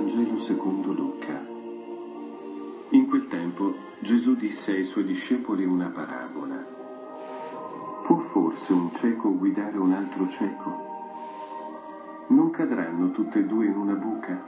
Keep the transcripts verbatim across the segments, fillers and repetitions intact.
Vangelo secondo Luca. In quel tempo Gesù disse ai suoi discepoli una parabola. Può forse un cieco guidare un altro cieco? Non cadranno tutte e due in una buca?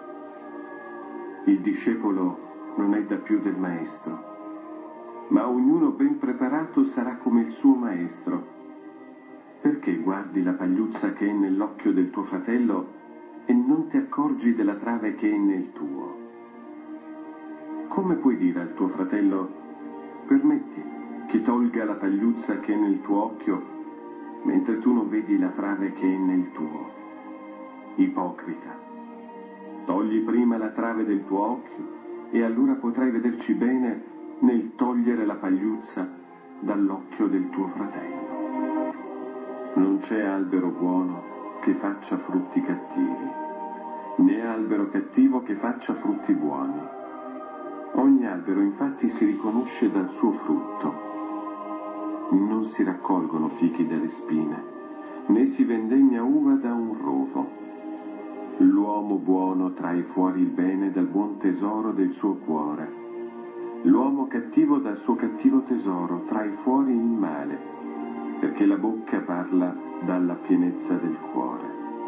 Il discepolo non è da più del maestro, ma ognuno ben preparato sarà come il suo maestro. Perché guardi la pagliuzza che è nell'occhio del tuo fratello e non ti accorgi della trave che è nel tuo? Come puoi dire al tuo fratello: permetti che tolga la pagliuzza che è nel tuo occhio, mentre tu non vedi la trave che è nel tuo? Ipocrita, togli prima la trave del tuo occhio e allora potrai vederci bene nel togliere la pagliuzza dall'occhio del tuo fratello. Non c'è albero buono che faccia frutti cattivi, né albero cattivo che faccia frutti buoni. Ogni albero infatti si riconosce dal suo frutto. Non si raccolgono fichi dalle spine, né si vendemmia uva da un rovo. L'uomo buono trae fuori il bene dal buon tesoro del suo cuore. L'uomo cattivo dal suo cattivo tesoro trae fuori il male, perché la bocca parla dalla pienezza del cuore.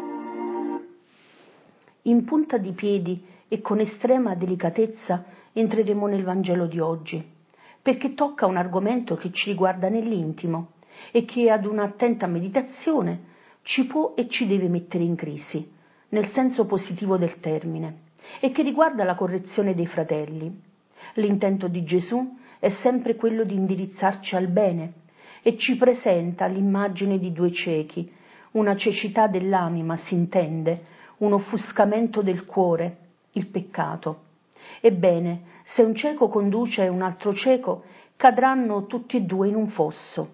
In punta di piedi e con estrema delicatezza entreremo nel Vangelo di oggi, perché tocca un argomento che ci riguarda nell'intimo e che ad un'attenta meditazione ci può e ci deve mettere in crisi, nel senso positivo del termine, e che riguarda la correzione dei fratelli. L'intento di Gesù è sempre quello di indirizzarci al bene e ci presenta l'immagine di due ciechi, una cecità dell'anima, si intende, un offuscamento del cuore, il peccato. Ebbene, se un cieco conduce un altro cieco, cadranno tutti e due in un fosso.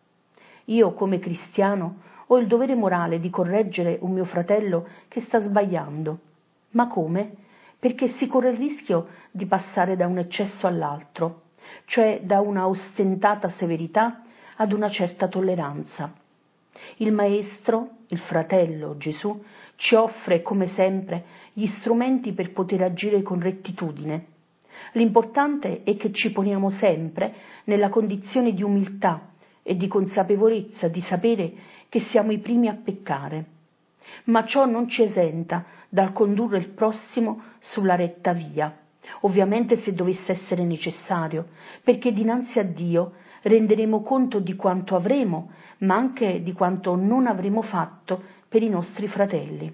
Io, come cristiano, ho il dovere morale di correggere un mio fratello che sta sbagliando. Ma come? Perché si corre il rischio di passare da un eccesso all'altro, cioè da una ostentata severità ad una certa tolleranza. Il Maestro, il Fratello Gesù, ci offre, come sempre, gli strumenti per poter agire con rettitudine. L'importante è che ci poniamo sempre nella condizione di umiltà e di consapevolezza di sapere che siamo i primi a peccare. Ma ciò non ci esenta dal condurre il prossimo sulla retta via, ovviamente se dovesse essere necessario, perché dinanzi a Dio renderemo conto di quanto avremo, ma anche di quanto non avremo fatto per i nostri fratelli.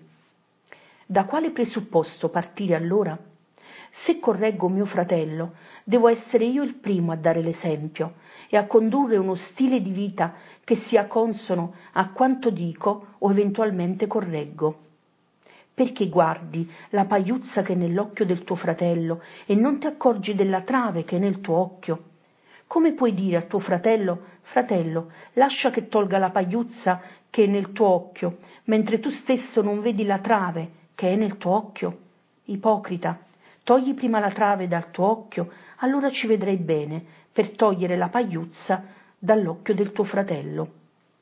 Da quale presupposto partire allora? Se correggo mio fratello, devo essere io il primo a dare l'esempio e a condurre uno stile di vita che sia consono a quanto dico o eventualmente correggo. Perché guardi la pagliuzza che è nell'occhio del tuo fratello e non ti accorgi della trave che è nel tuo occhio? Come puoi dire a tuo fratello: fratello, lascia che tolga la pagliuzza che è nel tuo occhio, mentre tu stesso non vedi la trave che è nel tuo occhio? Ipocrita, togli prima la trave dal tuo occhio, allora ci vedrai bene per togliere la pagliuzza dall'occhio del tuo fratello.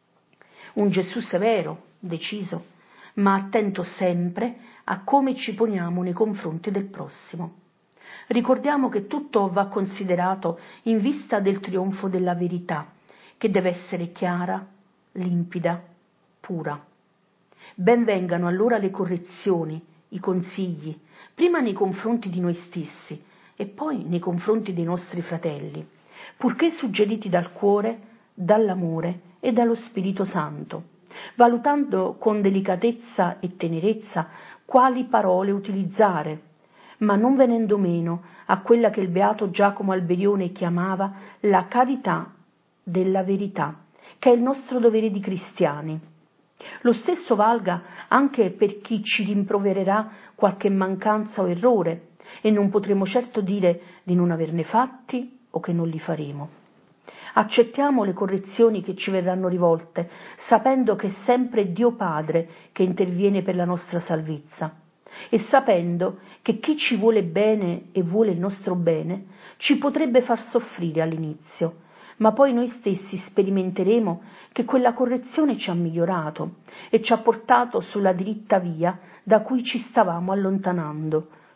Un Gesù severo, deciso, ma attento sempre a come ci poniamo nei confronti del prossimo. Ricordiamo che tutto va considerato in vista del trionfo della verità, che deve essere chiara, limpida, pura. Ben vengano allora le correzioni, i consigli, prima nei confronti di noi stessi e poi nei confronti dei nostri fratelli, purché suggeriti dal cuore, dall'amore e dallo Spirito Santo, valutando con delicatezza e tenerezza quali parole utilizzare, ma non venendo meno a quella che il beato Giacomo Alberione chiamava la carità della verità, che è il nostro dovere di cristiani. Lo stesso valga anche per chi ci rimprovererà qualche mancanza o errore, e non potremo certo dire di non averne fatti o che non li faremo. Accettiamo le correzioni che ci verranno rivolte, sapendo che è sempre Dio Padre che interviene per la nostra salvezza, e sapendo che chi ci vuole bene e vuole il nostro bene ci potrebbe far soffrire all'inizio, ma poi noi stessi sperimenteremo che quella correzione ci ha migliorato e ci ha portato sulla diritta via da cui ci stavamo allontanando,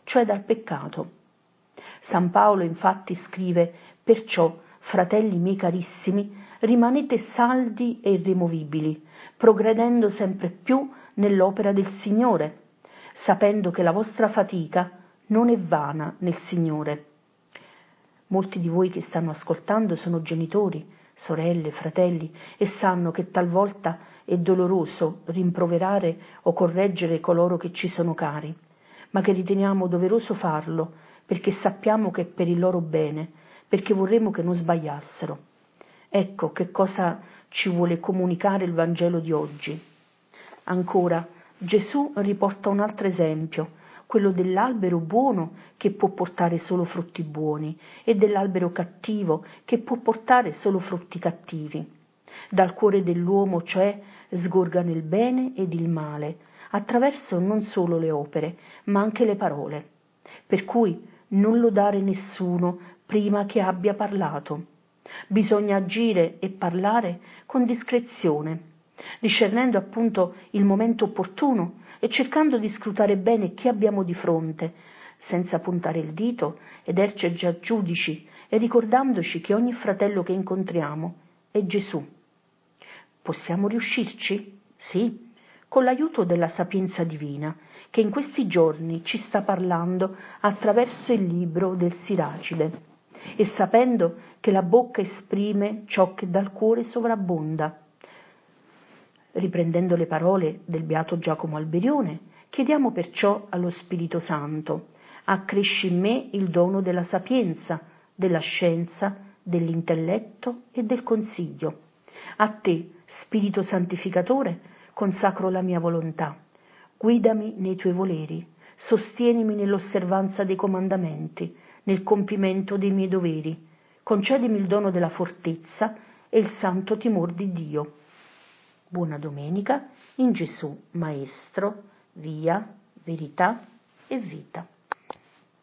cioè dal peccato. San Paolo infatti scrive: perciò, fratelli miei carissimi, rimanete saldi e irremovibili, progredendo sempre più nell'opera del Signore, sapendo che la vostra fatica non è vana nel Signore. Molti di voi che stanno ascoltando sono genitori, sorelle, fratelli, e sanno che talvolta è doloroso rimproverare o correggere coloro che ci sono cari, ma che riteniamo doveroso farlo perché sappiamo che è per il loro bene, perché vorremmo che non sbagliassero. Ecco che cosa ci vuole comunicare il Vangelo di oggi. Ancora, Gesù riporta un altro esempio, quello dell'albero buono che può portare solo frutti buoni e dell'albero cattivo che può portare solo frutti cattivi. Dal cuore dell'uomo, cioè, sgorgano il bene ed il male, attraverso non solo le opere, ma anche le parole. Per cui non lodare nessuno prima che abbia parlato. Bisogna agire e parlare con discrezione, discernendo appunto il momento opportuno e cercando di scrutare bene chi abbiamo di fronte, senza puntare il dito ed ergerci a giudici, e ricordandoci che ogni fratello che incontriamo è Gesù. Possiamo riuscirci? Sì, con l'aiuto della sapienza divina, che in questi giorni ci sta parlando attraverso il libro del Siracide, e sapendo che la bocca esprime ciò che dal cuore sovrabbonda. Riprendendo le parole del beato Giacomo Alberione, chiediamo perciò allo Spirito Santo: accresci in me il dono della sapienza, della scienza, dell'intelletto e del consiglio. A te, Spirito Santificatore, consacro la mia volontà. Guidami nei tuoi voleri, sostienimi nell'osservanza dei comandamenti, nel compimento dei miei doveri. Concedimi il dono della fortezza e il santo timor di Dio. Buona domenica in Gesù, Maestro, via, verità e vita.